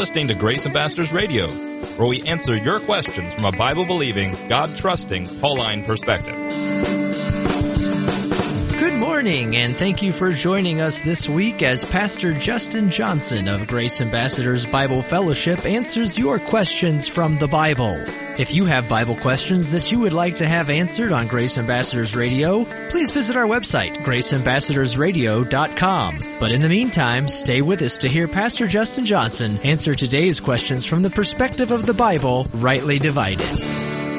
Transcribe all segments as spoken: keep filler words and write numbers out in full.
listening to Grace Ambassadors Radio, where we answer your questions from a Bible-believing, God-trusting, Pauline perspective. Good morning, and thank you for joining us this week as Pastor Justin Johnson of Grace Ambassadors Bible Fellowship answers your questions from the Bible. If you have Bible questions that you would like to have answered on Grace Ambassadors Radio, please visit our website, grace ambassadors radio dot com. But in the meantime, stay with us to hear Pastor Justin Johnson answer today's questions from the perspective of the Bible, rightly divided.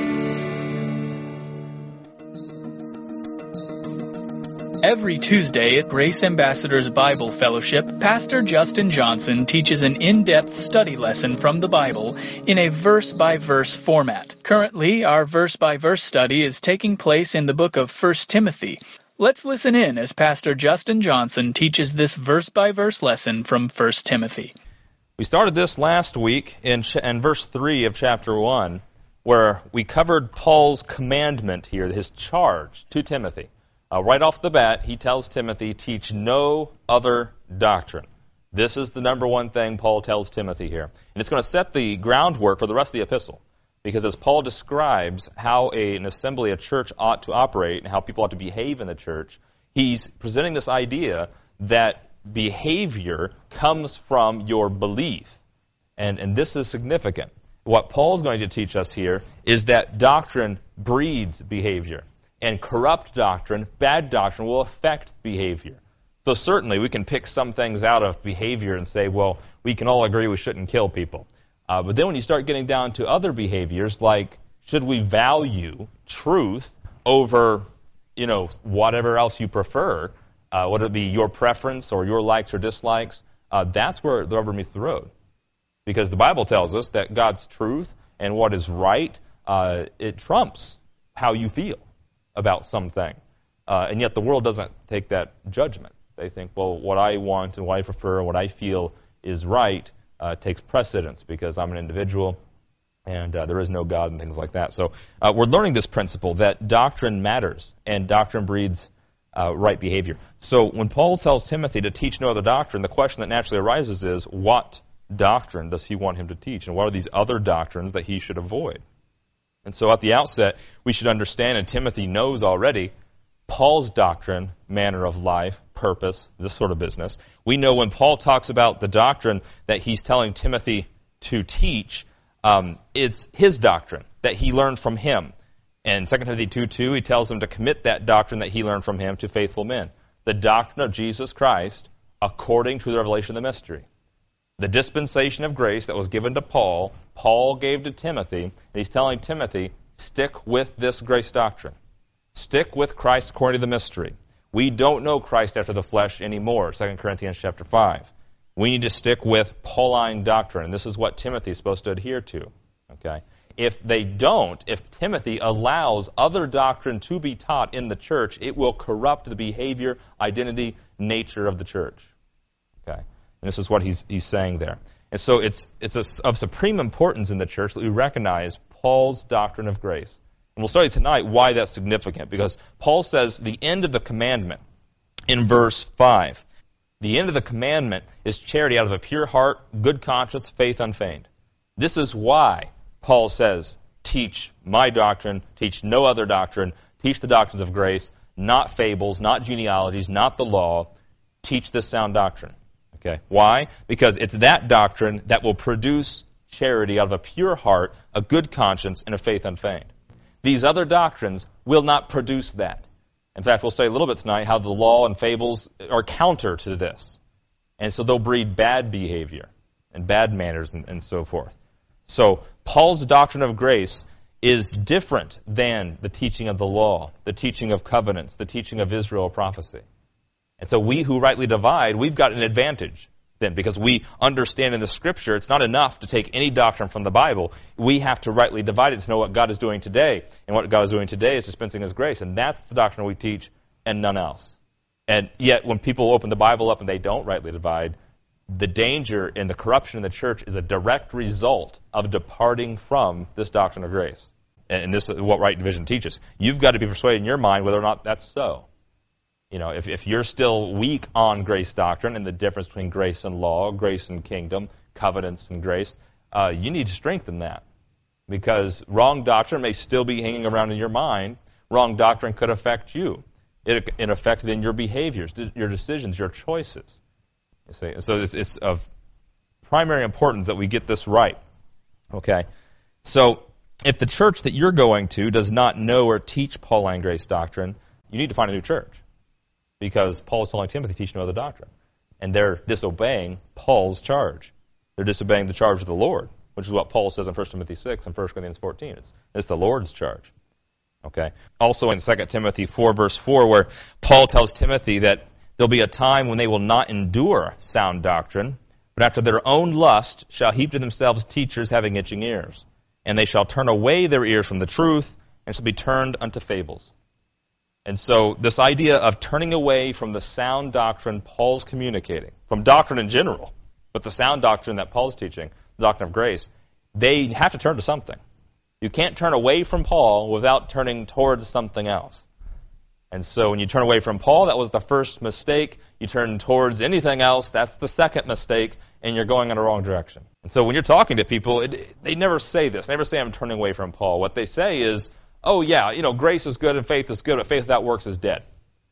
Every Tuesday at Grace Ambassadors Bible Fellowship, Pastor Justin Johnson teaches an in-depth study lesson from the Bible in a verse-by-verse format. Currently, our verse-by-verse study is taking place in the book of First Timothy. Let's listen in as Pastor Justin Johnson teaches this verse-by-verse lesson from First Timothy. We started this last week in, ch- in verse three of chapter one, where we covered Paul's commandment here, his charge to Timothy. Uh, right off the bat, he tells Timothy, teach no other doctrine. This is the number one thing Paul tells Timothy here. And it's going to set the groundwork for the rest of the epistle. Because as Paul describes how a, an assembly, a church ought to operate, and how people ought to behave in the church, he's presenting this idea that behavior comes from your belief. And, and this is significant. What Paul's going to teach us here is that doctrine breeds behavior. And corrupt doctrine, bad doctrine, will affect behavior. So certainly we can pick some things out of behavior and say, well, we can all agree we shouldn't kill people. Uh, but then when you start getting down to other behaviors, like should we value truth over, you know, whatever else you prefer, uh, whether it be your preference or your likes or dislikes, uh, that's where the rubber meets the road. Because the Bible tells us that God's truth and what is right, uh, it trumps how you feel about something. Uh, and yet the world doesn't take that judgment. They think, well, what I want and what I prefer and what I feel is right uh, takes precedence because I'm an individual and uh, there is no God and things like that. So uh, we're learning this principle that doctrine matters and doctrine breeds uh, right behavior. So when Paul tells Timothy to teach no other doctrine, the question that naturally arises is, what doctrine does he want him to teach? And what are these other doctrines that he should avoid? And so at the outset, we should understand, and Timothy knows already, Paul's doctrine, manner of life, purpose, this sort of business. We know when Paul talks about the doctrine that he's telling Timothy to teach, um, it's his doctrine that he learned from him. And Second Timothy two two, he tells him to commit that doctrine that he learned from him to faithful men. The doctrine of Jesus Christ according to the revelation of the mystery. The dispensation of grace that was given to Paul, Paul gave to Timothy, and he's telling Timothy, stick with this grace doctrine. Stick with Christ according to the mystery. We don't know Christ after the flesh anymore, Second Corinthians chapter five. We need to stick with Pauline doctrine, and this is what Timothy is supposed to adhere to. Okay? If they don't, if Timothy allows other doctrine to be taught in the church, it will corrupt the behavior, identity, nature of the church. Okay? And this is what he's he's saying there. And so it's it's a, of supreme importance in the church that we recognize Paul's doctrine of grace. And we'll study tonight why that's significant, because Paul says the end of the commandment in verse five. The end of the commandment is charity out of a pure heart, good conscience, faith unfeigned. This is why Paul says, teach my doctrine, teach no other doctrine, teach the doctrines of grace, not fables, not genealogies, not the law, teach this sound doctrine. Okay. Why? Because it's that doctrine that will produce charity out of a pure heart, a good conscience, and a faith unfeigned. These other doctrines will not produce that. In fact, we'll study a little bit tonight how the law and fables are counter to this. And so they'll breed bad behavior and bad manners and, and so forth. So Paul's doctrine of grace is different than the teaching of the law, the teaching of covenants, the teaching of Israel prophecy. And so we who rightly divide, we've got an advantage then, because we understand in the Scripture it's not enough to take any doctrine from the Bible. We have to rightly divide it to know what God is doing today. And what God is doing today is dispensing His grace. And that's the doctrine we teach and none else. And yet when people open the Bible up and they don't rightly divide, the danger and the corruption in the church is a direct result of departing from this doctrine of grace. And this is what right division teaches. You've got to be persuaded in your mind whether or not that's so. You know, if, if you're still weak on grace doctrine and the difference between grace and law, grace and kingdom, covenants and grace, uh, you need to strengthen that. Because wrong doctrine may still be hanging around in your mind. Wrong doctrine could affect you. It, it affected in your behaviors, your decisions, your choices. You see? So it's, it's of primary importance that we get this right. Okay? So if the church that you're going to does not know or teach Pauline grace doctrine, you need to find a new church. Because Paul is telling Timothy, teach no other doctrine. And they're disobeying Paul's charge. They're disobeying the charge of the Lord, which is what Paul says in First Timothy six and First Corinthians fourteen. It's, it's the Lord's charge. Okay. Also in Second Timothy four, verse four, where Paul tells Timothy that there'll be a time when they will not endure sound doctrine, but after their own lust shall heap to themselves teachers having itching ears. And they shall turn away their ears from the truth, and shall be turned unto fables. And so this idea of turning away from the sound doctrine Paul's communicating, from doctrine in general, but the sound doctrine that Paul's teaching, the doctrine of grace, they have to turn to something. You can't turn away from Paul without turning towards something else. And so when you turn away from Paul, that was the first mistake. You turn towards anything else, that's the second mistake, and you're going in the wrong direction. And so when you're talking to people, it, they never say this. They never say, I'm turning away from Paul. What they say is, oh yeah, you know, grace is good and faith is good, but faith without works is dead.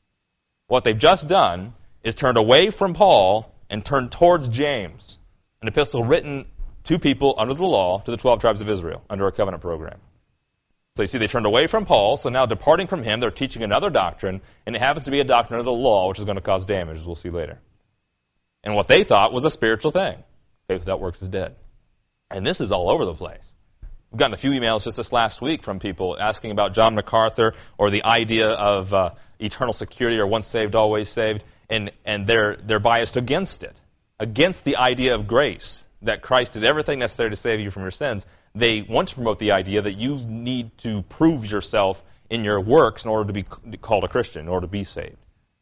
What they've just done is turned away from Paul and turned towards James, an epistle written to people under the law, to the twelve tribes of Israel, under a covenant program. So you see, they turned away from Paul, so now departing from him, they're teaching another doctrine, and it happens to be a doctrine of the law, which is going to cause damage, as we'll see later. And what they thought was a spiritual thing. Faith without works is dead. And this is all over the place. We've gotten a few emails just this last week from people asking about John MacArthur or the idea of uh, eternal security or once saved, always saved, and, and they're, they're biased against it, against the idea of grace, that Christ did everything necessary to save you from your sins. They want to promote the idea that you need to prove yourself in your works in order to be called a Christian, in order to be saved.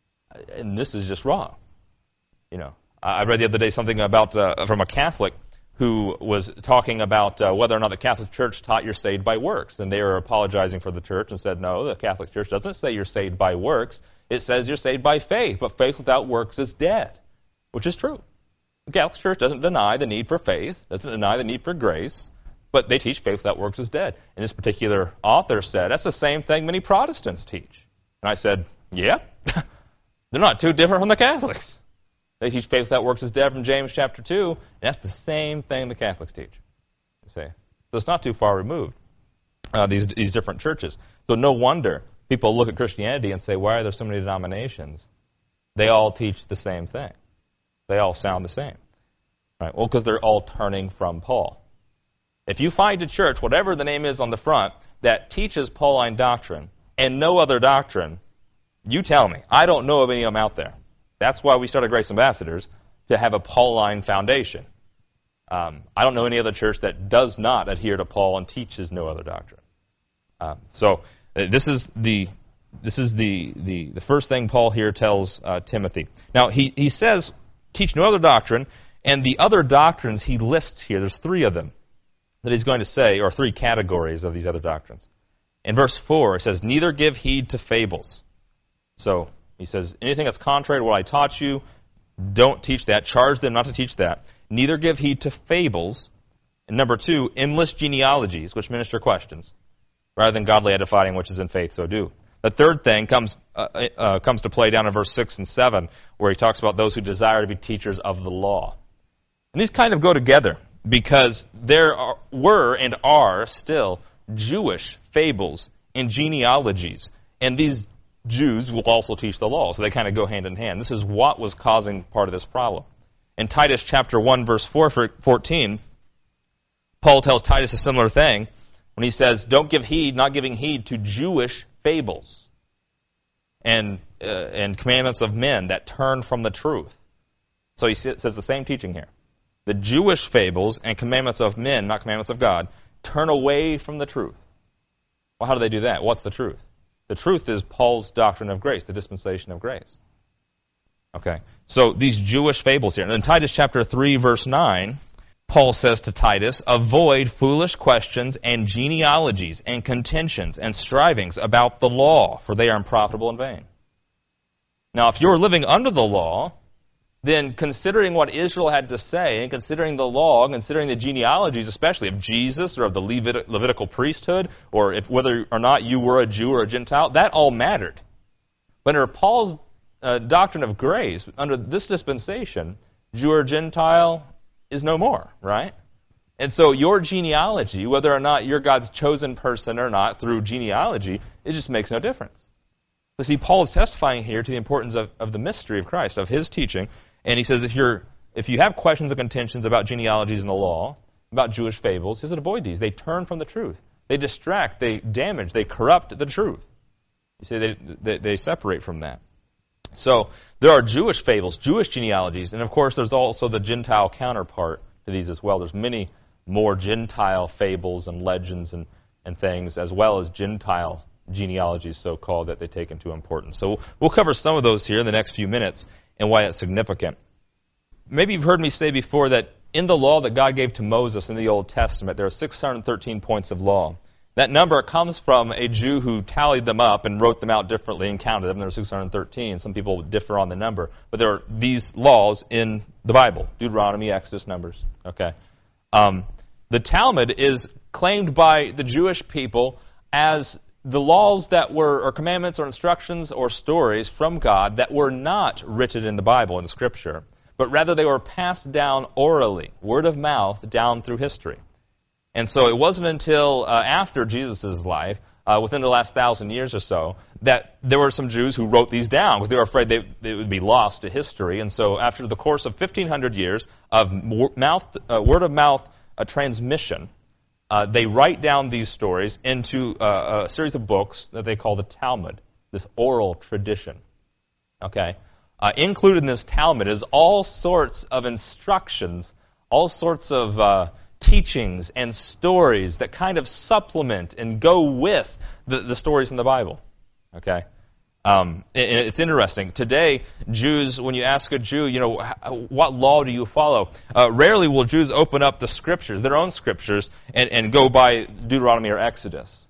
And this is just wrong. You know, I read the other day something about uh, from a Catholic who was talking about uh, whether or not the Catholic Church taught you're saved by works. And they were apologizing for the church and said, no, the Catholic Church doesn't say you're saved by works. It says you're saved by faith, but faith without works is dead, which is true. The Catholic Church doesn't deny the need for faith, doesn't deny the need for grace, but they teach faith without works is dead. And this particular author said, that's the same thing many Protestants teach. And I said, yeah, they're not too different from the Catholics. They teach faith without works is dead from James chapter two, and that's the same thing the Catholics teach. You see? So it's not too far removed, uh, these, these different churches. So no wonder people look at Christianity and say, why are there so many denominations? They all teach the same thing. They all sound the same. Right? Well, because they're all turning from Paul. If you find a church, whatever the name is on the front, that teaches Pauline doctrine and no other doctrine, you tell me. I don't know of any of them out there. That's why we started Grace Ambassadors, to have a Pauline foundation. Um, I don't know any other church that does not adhere to Paul and teaches no other doctrine. Um, so uh, this is the this is the, the the first thing Paul here tells uh, Timothy. Now he he says, teach no other doctrine, and the other doctrines he lists here. There's three of them that he's going to say, or three categories of these other doctrines. In verse four, it says, neither give heed to fables. So he says, anything that's contrary to what I taught you, don't teach that. Charge them not to teach that. Neither give heed to fables. And number two, endless genealogies, which minister questions, rather than godly edifying, which is in faith, so do. The third thing comes uh, uh, comes to play down in verse six and seven, where he talks about those who desire to be teachers of the law. And these kind of go together, because there are, were and are still Jewish fables and genealogies. And these Jews will also teach the law, so they kind of go hand in hand. This is what was causing part of this problem. In Titus chapter one, verse fourteen, Paul tells Titus a similar thing when he says, don't give heed, not giving heed to Jewish fables and uh, and commandments of men that turn from the truth. So he says the same teaching here. The Jewish fables and commandments of men, not commandments of God, turn away from the truth. Well, how do they do that? What's the truth? The truth is Paul's doctrine of grace, the dispensation of grace. Okay, so these Jewish fables here. And in Titus chapter three, verse nine, Paul says to Titus, avoid foolish questions and genealogies and contentions and strivings about the law, for they are unprofitable and vain. Now, if you're living under the law, then considering what Israel had to say, and considering the law, and considering the genealogies, especially of Jesus or of the Levit- Levitical priesthood, or if whether or not you were a Jew or a Gentile, that all mattered. But under Paul's uh, doctrine of grace, under this dispensation, Jew or Gentile is no more, right? And so your genealogy, whether or not you're God's chosen person or not through genealogy, it just makes no difference. So see, Paul is testifying here to the importance of, of the mystery of Christ, of his teaching. And he says if you're if you have questions or contentions about genealogies in the law, about Jewish fables, he says avoid these. They turn from the truth. They distract, they damage, they corrupt the truth. You see, they, they, they separate from that. So there are Jewish fables, Jewish genealogies, and of course there's also the Gentile counterpart to these as well. There's many more Gentile fables and legends and, and things, as well as Gentile genealogies, so-called, that they take into importance. So we'll cover some of those here in the next few minutes and why it's significant. Maybe you've heard me say before that in the law that God gave to Moses in the Old Testament, there are six hundred thirteen points of law. That number comes from a Jew who tallied them up and wrote them out differently and counted them. There are six hundred thirteen. Some people differ on the number. But there are these laws in the Bible: Deuteronomy, Exodus, Numbers. Okay. Um, the Talmud is claimed by the Jewish people as the laws that were, or commandments or instructions or stories from God that were not written in the Bible, in the Scripture, but rather they were passed down orally, word of mouth, down through history. And so it wasn't until uh, after Jesus' life, uh, within the last thousand years or so, that there were some Jews who wrote these down because they were afraid they, they would be lost to history. And so after the course of fifteen hundred years of mouth, uh, word of mouth uh, transmission, Uh, they write down these stories into uh, a series of books that they call the Talmud, this oral tradition. Okay, uh, included in this Talmud is all sorts of instructions, all sorts of uh, teachings and stories that kind of supplement and go with the, the stories in the Bible. Okay, um, and it's interesting. Today, Jews, when you ask a Jew, you know, what law do you follow? Uh, rarely will Jews open up the Scriptures, their own Scriptures, and, and go by Deuteronomy or Exodus.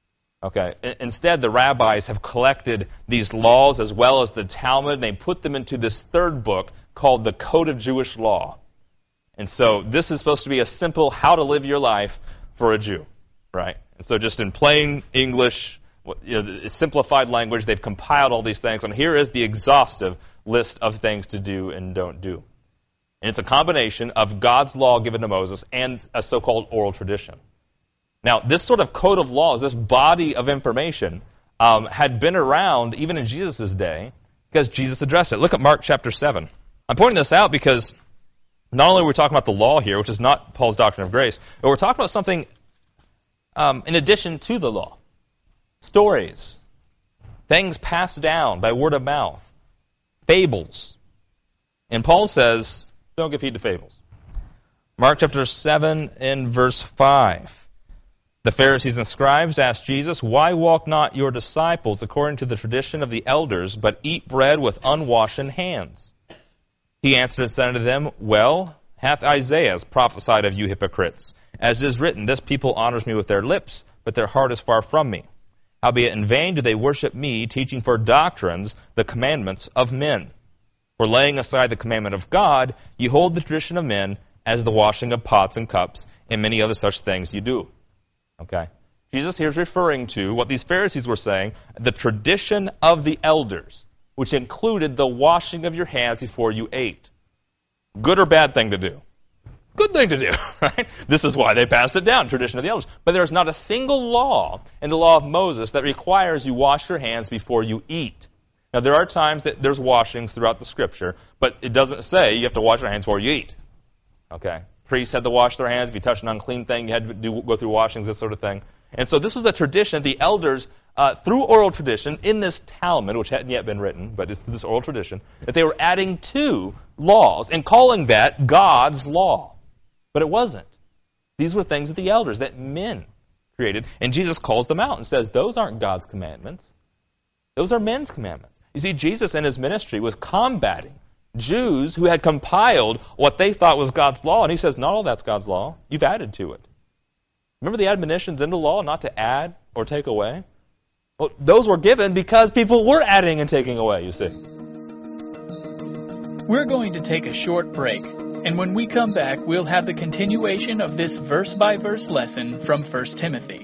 Okay. Instead, the rabbis have collected these laws as well as the Talmud, and they put them into this third book called the Code of Jewish Law. And so this is supposed to be a simple how to live your life for a Jew, right? And so just in plain English, you know, simplified language, they've compiled all these things, and here is the exhaustive list of things to do and don't do. And it's a combination of God's law given to Moses and a so-called oral tradition. Now, this sort of code of laws, this body of information, um, had been around even in Jesus' day because Jesus addressed it. Look at Mark chapter seven. I'm pointing this out because not only are we talking about the law here, which is not Paul's doctrine of grace, but we're talking about something um, in addition to the law. Stories, things passed down by word of mouth, fables. And Paul says, don't give heed to fables. Mark chapter seven and verse five. The Pharisees and scribes asked Jesus, "Why walk not your disciples according to the tradition of the elders, but eat bread with unwashen hands?" He answered and said unto them, "Well hath Isaiah prophesied of you hypocrites, as it is written, This people honors me with their lips, but their heart is far from me. Howbeit in vain do they worship me, teaching for doctrines the commandments of men. For laying aside the commandment of God, you hold the tradition of men, as the washing of pots and cups, and many other such things you do." Okay. Jesus here is referring to what these Pharisees were saying, the tradition of the elders, which included the washing of your hands before you ate. Good or bad thing to do? Good thing to do, right? This is why they passed it down, tradition of the elders. But there's not a single law in the law of Moses that requires you wash your hands before you eat. Now, there are times that there's washings throughout the Scripture, but it doesn't say you have to wash your hands before you eat. Okay? Priests had to wash their hands. If you touched an unclean thing, you had to do, go through washings, this sort of thing. And so this is a tradition the elders, uh, through oral tradition, in this Talmud, which hadn't yet been written, but it's this oral tradition, that they were adding to laws and calling that God's law. But it wasn't. These were things that the elders, that men created. And Jesus calls them out and says, those aren't God's commandments. Those are men's commandments. You see, Jesus in his ministry was combating Jews who had compiled what they thought was God's law. And he says, not all that's God's law. You've added to it. Remember the admonitions in the law not to add or take away? Well, those were given because people were adding and taking away, you see. We're going to take a short break, and when we come back, we'll have the continuation of this verse-by-verse lesson from First Timothy.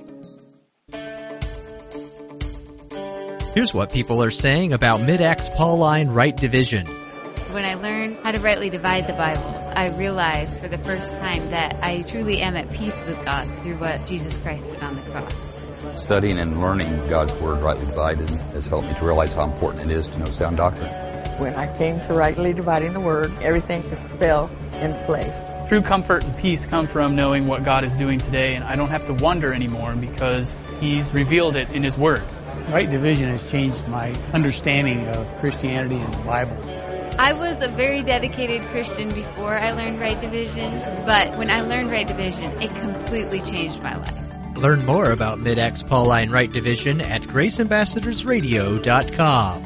Here's what people are saying about Mid-Acts Pauline right division. When I learned how to rightly divide the Bible, I realized for the first time that I truly am at peace with God through what Jesus Christ did on the cross. Studying and learning God's Word rightly divided has helped me to realize how important it is to know sound doctrine. When I came to rightly dividing the Word, everything just fell in place. True comfort and peace come from knowing what God is doing today, and I don't have to wonder anymore because He's revealed it in His Word. Right division has changed my understanding of Christianity and the Bible. I was a very dedicated Christian before I learned right division, but when I learned right division, it completely changed my life. Learn more about Mid-Acts Pauline right division at grace ambassadors radio dot com.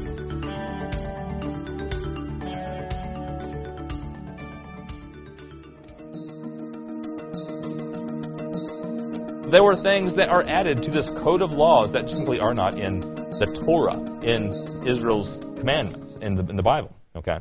There were things that are added to this code of laws that simply are not in the Torah, in Israel's commandments, in the, in the Bible. Okay,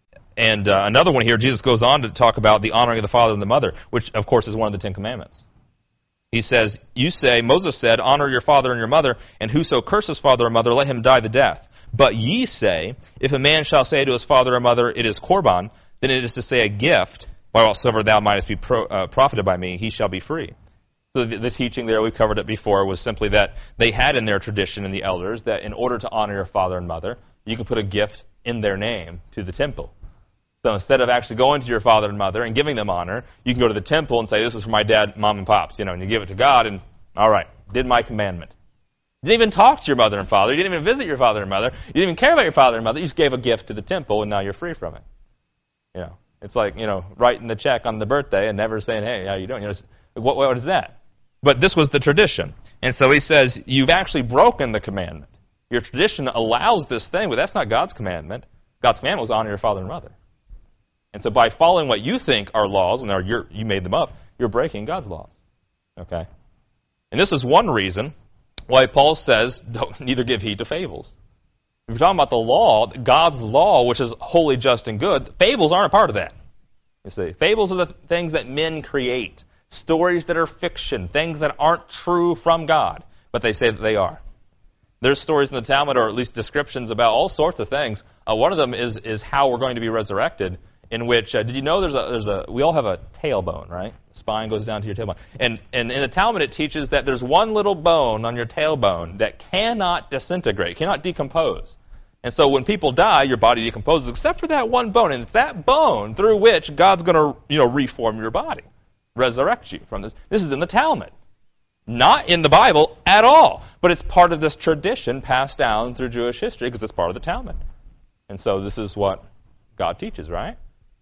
and uh, another one here, Jesus goes on to talk about the honoring of the father and the mother, which, of course, is one of the Ten Commandments. He says, you say, Moses said, honor your father and your mother, and whoso curses father or mother, let him die the death. But ye say, if a man shall say to his father or mother, it is korban, then it is to say a gift, whatsoever thou mightest be pro, uh, profited by me, he shall be free. So the, the teaching there, we covered it before, was simply that they had in their tradition in the elders that in order to honor your father and mother, you could put a gift in their name to the temple. So instead of actually going to your father and mother and giving them honor, you can go to the temple and say, this is for my dad, mom, and pops, you know, and you give it to God, and all right, did my commandment. You didn't even talk to your mother and father. You didn't even visit your father and mother. You didn't even care about your father and mother. You just gave a gift to the temple, and now you're free from it. You know, it's like, you know, writing the check on the birthday and never saying, hey, how you doing? You know, what, what is that? But this was the tradition. And so he says, you've actually broken the commandment. Your tradition allows this thing, but that's not God's commandment. God's commandment was honor your father and mother. And so by following what you think are laws, and are your, you made them up, you're breaking God's laws. Okay? And this is one reason why Paul says, don't neither give heed to fables. If you're talking about the law, God's law, which is holy, just, and good, fables aren't a part of that. You see, fables are the things that men create. Stories that are fiction, things that aren't true from God, but they say that they are. There's stories in the Talmud, or at least descriptions about all sorts of things. Uh, one of them is is how we're going to be resurrected. In which, uh, did you know there's a there's a we all have a tailbone, right? Spine goes down to your tailbone, and and in the Talmud it teaches that there's one little bone on your tailbone that cannot disintegrate, cannot decompose. And so when people die, your body decomposes, except for that one bone, and it's that bone through which God's going to you know reform your body, resurrect you from this. This is in the Talmud. Not in the Bible at all, but it's part of this tradition passed down through Jewish history because it's part of the Talmud. And so this is what God teaches, right?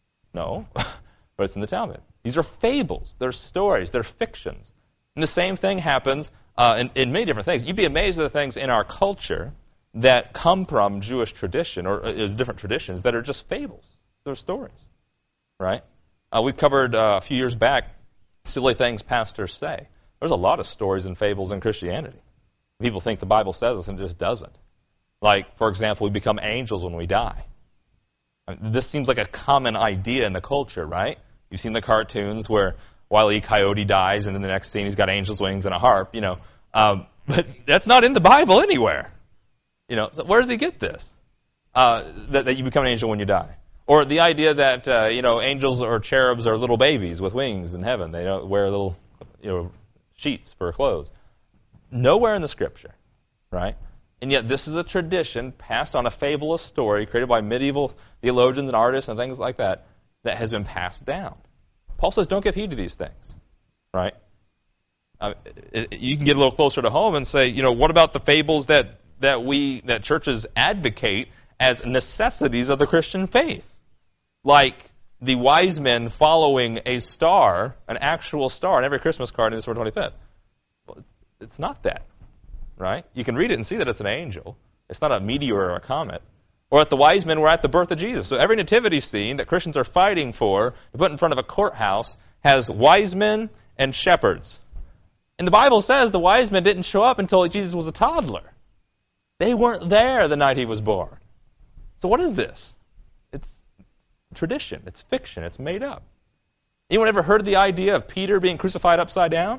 No, but it's in the Talmud. These are fables. They're stories. They're fictions. And the same thing happens uh, in, in many different things. You'd be amazed at the things in our culture that come from Jewish tradition or uh, different traditions that are just fables. They're stories, right? Uh, we covered uh, a few years back silly things pastors say. There's a lot of stories and fables in Christianity. People think the Bible says this and it just doesn't. Like, for example, we become angels when we die. This seems like a common idea in the culture, right? You've seen the cartoons where Wile E. Coyote dies, and then the next scene he's got angel's wings and a harp, you know. Um, but that's not in the Bible anywhere. You know, so where does he get this? Uh, that, that you become an angel when you die. Or the idea that, uh, you know, angels or cherubs are little babies with wings in heaven. They don't wear little, you know, sheets for clothes. Nowhere in the Scripture, right? And yet this is a tradition passed on, a fabulous story created by medieval theologians and artists and things like that that has been passed down. Paul says don't give heed to these things, right? Uh, it, it, you can get a little closer to home and say, you know, what about the fables that, that we, that churches advocate as necessities of the Christian faith? Like the wise men following a star, an actual star, on every Christmas card in December twenty-fifth. Well, it's not that. Right? You can read it and see that it's an angel. It's not a meteor or a comet. Or that the wise men were at the birth of Jesus. So every nativity scene that Christians are fighting for to put in front of a courthouse has wise men and shepherds. And the Bible says the wise men didn't show up until Jesus was a toddler. They weren't there the night he was born. So what is this? It's tradition. It's fiction. It's made up. Anyone ever heard the idea of Peter being crucified upside down?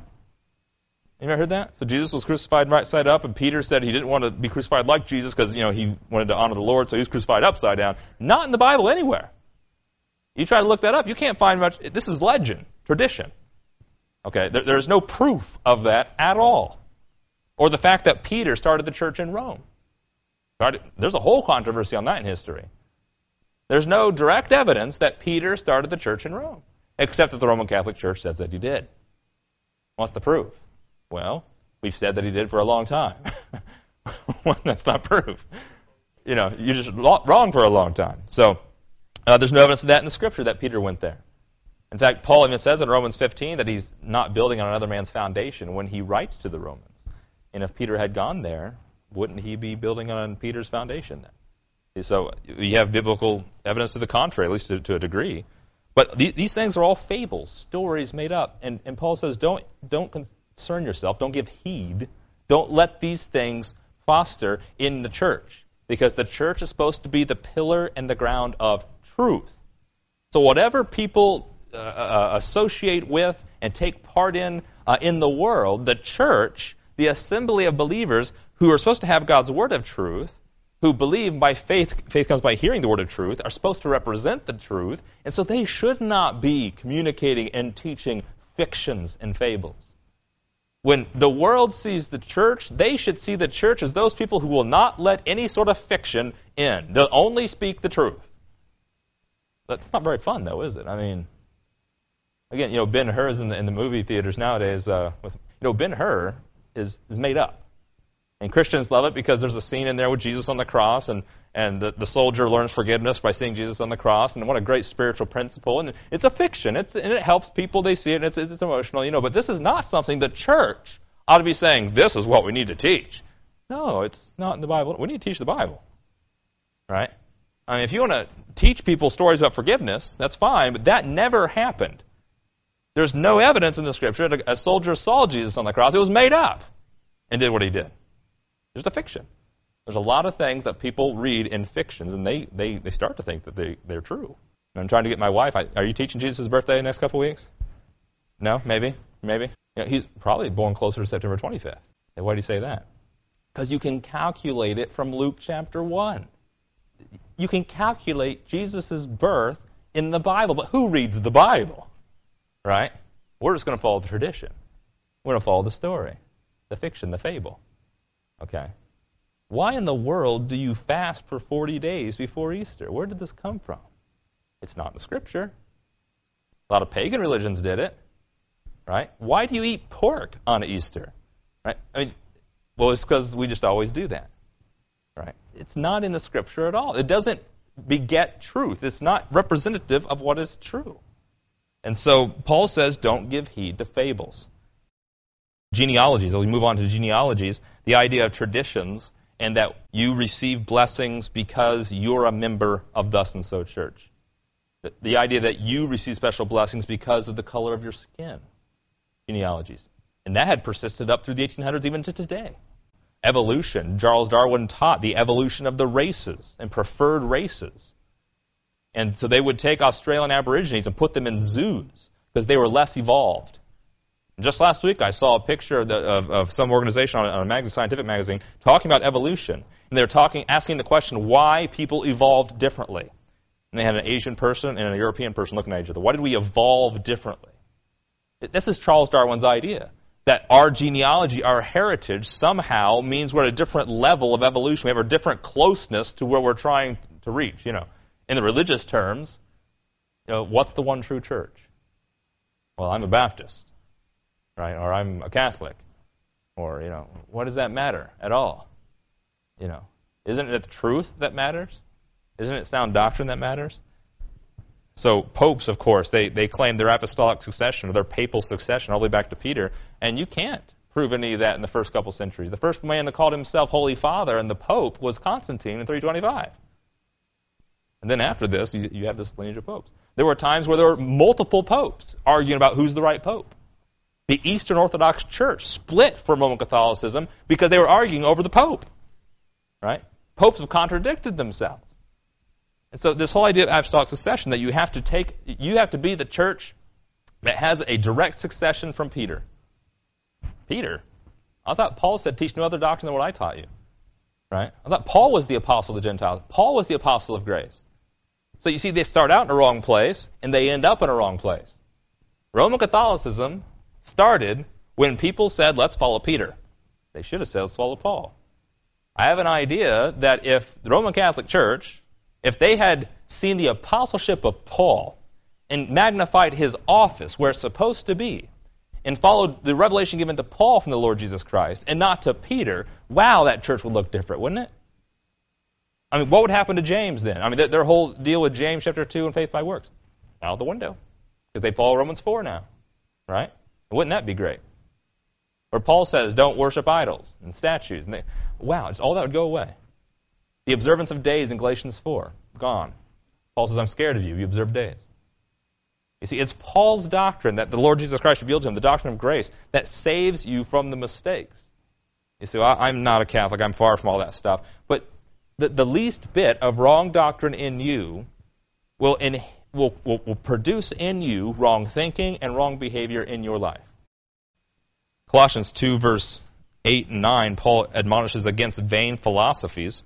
You ever heard that? So Jesus was crucified right side up, and Peter said he didn't want to be crucified like Jesus because, you know, he wanted to honor the Lord, so he was crucified upside down. Not in the Bible anywhere. You try to look that up, you can't find much. This is legend, tradition. Okay, there, there's no proof of that at all. Or the fact that Peter started the church in Rome. There's a whole controversy on that in history. There's no direct evidence that Peter started the church in Rome, except that the Roman Catholic Church says that he did. What's the proof? Well, we've said that he did for a long time. Well, that's not proof. You know, you're just wrong for a long time. So uh, there's no evidence of that in the Scripture that Peter went there. In fact, Paul even says in Romans fifteen that he's not building on another man's foundation when he writes to the Romans. And if Peter had gone there, wouldn't he be building on Peter's foundation then? So you have biblical evidence to the contrary, at least to, to a degree. But these, these things are all fables, stories made up. And, and Paul says, don't, don't concern yourself, don't give heed, don't let these things foster in the church. Because the church is supposed to be the pillar and the ground of truth. So whatever people uh, uh, associate with and take part in uh, in the world, the church, the assembly of believers who are supposed to have God's word of truth, who believe by faith, faith comes by hearing the word of truth, are supposed to represent the truth, and so they should not be communicating and teaching fictions and fables. When the world sees the church, they should see the church as those people who will not let any sort of fiction in. They'll only speak the truth. That's not very fun, though, is it? I mean, again, you know, Ben-Hur is in the, in the movie theaters nowadays. Uh, with, you know, Ben-Hur is, is made up. And Christians love it because there's a scene in there with Jesus on the cross, and, and the, the soldier learns forgiveness by seeing Jesus on the cross, and what a great spiritual principle. And it's a fiction, it's, and it helps people, they see it, and it's, it's emotional, you know. But this is not something the church ought to be saying, this is what we need to teach. No, it's not in the Bible. We need to teach the Bible, right? I mean, if you want to teach people stories about forgiveness, that's fine, but that never happened. There's no evidence in the Scripture that a soldier saw Jesus on the cross. It was made up and did what he did. There's a fiction. There's a lot of things that people read in fictions, and they, they, they start to think that they, they're true. And I'm trying to get my wife, I, are you teaching Jesus' birthday the next couple of weeks? No? Maybe? Maybe? You know, he's probably born closer to September twenty-fifth. And why do you say that? Because you can calculate it from Luke chapter one. You can calculate Jesus' birth in the Bible, but who reads the Bible? Right? We're just going to follow the tradition. We're going to follow the story, the fiction, the fable. Okay. Why in the world do you fast for forty days before Easter? Where did this come from? It's not in the Scripture. A lot of pagan religions did it. Right? Why do you eat pork on Easter? Right? I mean, well, it's because we just always do that. Right? It's not in the Scripture at all. It doesn't beget truth. It's not representative of what is true. And so Paul says, don't give heed to fables. Genealogies, as we move on to genealogies, the idea of traditions and that you receive blessings because you're a member of thus and so church. The, the idea that you receive special blessings because of the color of your skin. Genealogies. And that had persisted up through the eighteen hundreds even to today. Evolution. Charles Darwin taught the evolution of the races and preferred races. And so they would take Australian Aborigines and put them in zoos because they were less evolved. Just last week, I saw a picture of, the, of, of some organization on a, on a magazine, scientific magazine talking about evolution. And they were talking, asking the question why people evolved differently. And they had an Asian person and a European person looking at each other. Why did we evolve differently? This is Charles Darwin's idea, that our genealogy, our heritage, somehow means we're at a different level of evolution. We have a different closeness to where we're trying to reach. You know, in the religious terms, you know, what's the one true church? Well, I'm a Baptist. Right, or I'm a Catholic, or, you know, what does that matter at all? You know, isn't it the truth that matters? Isn't it sound doctrine that matters? So popes, of course, they, they claim their apostolic succession or their papal succession all the way back to Peter, and you can't prove any of that in the first couple centuries. The first man that called himself Holy Father and the Pope was Constantine in three twenty-five. And then after this, you, you have this lineage of popes. There were times where there were multiple popes arguing about who's the right pope. The Eastern Orthodox Church split from Roman Catholicism because they were arguing over the Pope. Right? Popes have contradicted themselves. And so this whole idea of apostolic succession, that you have to take, you have to be the church that has a direct succession from Peter. Peter? I thought Paul said, teach no other doctrine than what I taught you. Right? I thought Paul was the apostle of the Gentiles. Paul was the apostle of grace. So you see, they start out in a wrong place, and they end up in a wrong place. Roman Catholicism started when people said, let's follow Peter. They should have said, let's follow Paul. I have an idea that if the Roman Catholic Church, if they had seen the apostleship of Paul and magnified his office where it's supposed to be, and followed the revelation given to Paul from the Lord Jesus Christ and not to Peter, wow, that church would look different, wouldn't it? I mean, what would happen to James then? I mean, their, their whole deal with James chapter two and faith by works, out the window, because they follow Romans four now, right? Wouldn't that be great? Where Paul says, don't worship idols and statues. And they, wow, just all that would go away. The observance of days in Galatians four, gone. Paul says, I'm scared of you. You observe days. You see, it's Paul's doctrine that the Lord Jesus Christ revealed to him, the doctrine of grace, that saves you from the mistakes. You see, I, I'm not a Catholic. I'm far from all that stuff. But the, the least bit of wrong doctrine in you will, in, will, will, will produce in you wrong thinking and wrong behavior in your life. Colossians two, verse eight and nine, Paul admonishes against vain philosophies.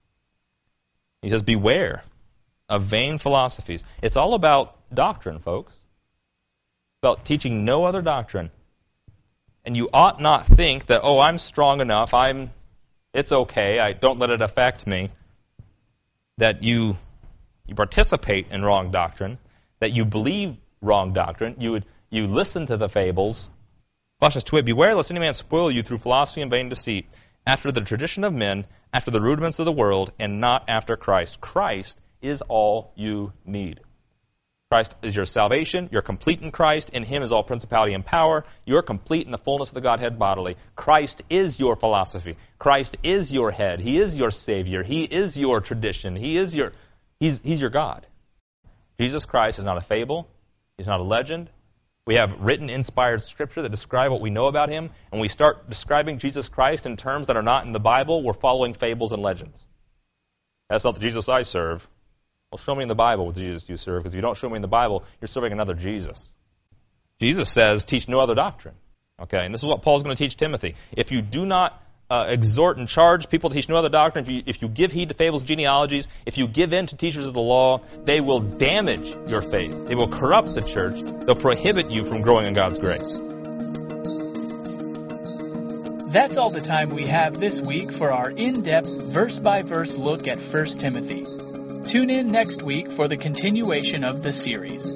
He says, beware of vain philosophies. It's all about doctrine, folks. About teaching no other doctrine. And you ought not think that, oh, I'm strong enough, I'm, it's okay, I don't let it affect me. That you you participate in wrong doctrine, that you believe wrong doctrine, you would you listen to the fables. Colossians two, beware lest any man spoil you through philosophy and vain deceit, after the tradition of men, after the rudiments of the world, and not after Christ. Christ is all you need. Christ is your salvation. You're complete in Christ. In Him is all principality and power. You're complete in the fullness of the Godhead bodily. Christ is your philosophy. Christ is your head. He is your Savior. He is your tradition. He is your, He's, He's your God. Jesus Christ is not a fable. He's not a legend. We have written, inspired Scripture that describe what we know about Him. And we start describing Jesus Christ in terms that are not in the Bible, we're following fables and legends. That's not the Jesus I serve. Well, show me in the Bible what Jesus you serve, because if you don't show me in the Bible, you're serving another Jesus. Jesus says, teach no other doctrine. Okay, and this is what Paul's going to teach Timothy. If you do not uh, exhort and charge people to teach no other doctrine, if you, if you give heed to fables and genealogies, if you give in to teachers of the law, they will damage your faith. They will corrupt the church. They'll prohibit you from growing in God's grace. That's all the time we have this week for our in-depth, verse-by-verse look at First Timothy. Tune in next week for the continuation of the series.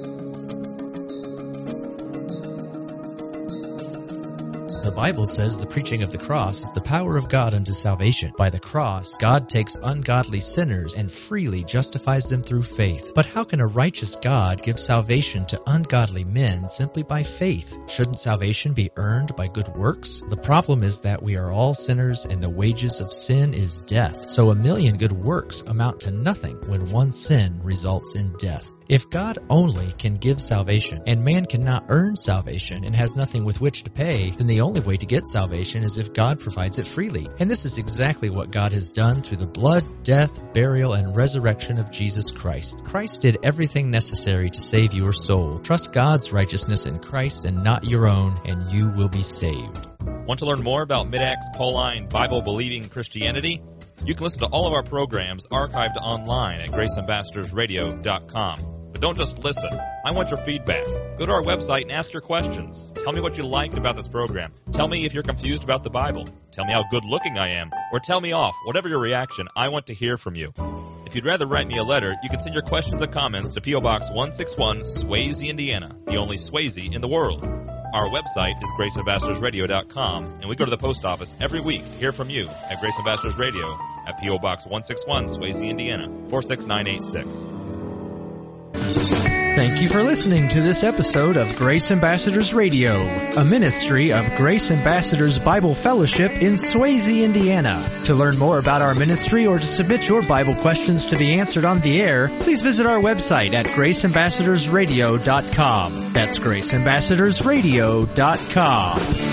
The Bible says the preaching of the cross is the power of God unto salvation. By the cross, God takes ungodly sinners and freely justifies them through faith. But how can a righteous God give salvation to ungodly men simply by faith? Shouldn't salvation be earned by good works? The problem is that we are all sinners and the wages of sin is death. So a million good works amount to nothing when one sin results in death. If God only can give salvation, and man cannot earn salvation and has nothing with which to pay, then the only way to get salvation is if God provides it freely. And this is exactly what God has done through the blood, death, burial, and resurrection of Jesus Christ. Christ did everything necessary to save your soul. Trust God's righteousness in Christ and not your own, and you will be saved. Want to learn more about Mid-Acts Pauline Bible-believing Christianity? You can listen to all of our programs archived online at grace ambassadors radio dot com. But don't just listen. I want your feedback. Go to our website and ask your questions. Tell me what you liked about this program. Tell me if you're confused about the Bible. Tell me how good looking I am. Or tell me off. Whatever your reaction, I want to hear from you. If you'd rather write me a letter, you can send your questions and comments to P O Box one sixty-one, Swayze, Indiana, the only Swayze in the world. Our website is grace ambassadors radio dot com, and we go to the post office every week to hear from you at Grace Ambassadors Radio at P O Box one sixty-one, Swayze, Indiana, four six nine eight six. Thank you for listening to this episode of Grace Ambassadors Radio, a ministry of Grace Ambassadors Bible Fellowship in Swayze, Indiana. To learn more about our ministry or to submit your Bible questions to be answered on the air, please visit our website at grace ambassadors radio dot com. That's grace ambassadors radio dot com.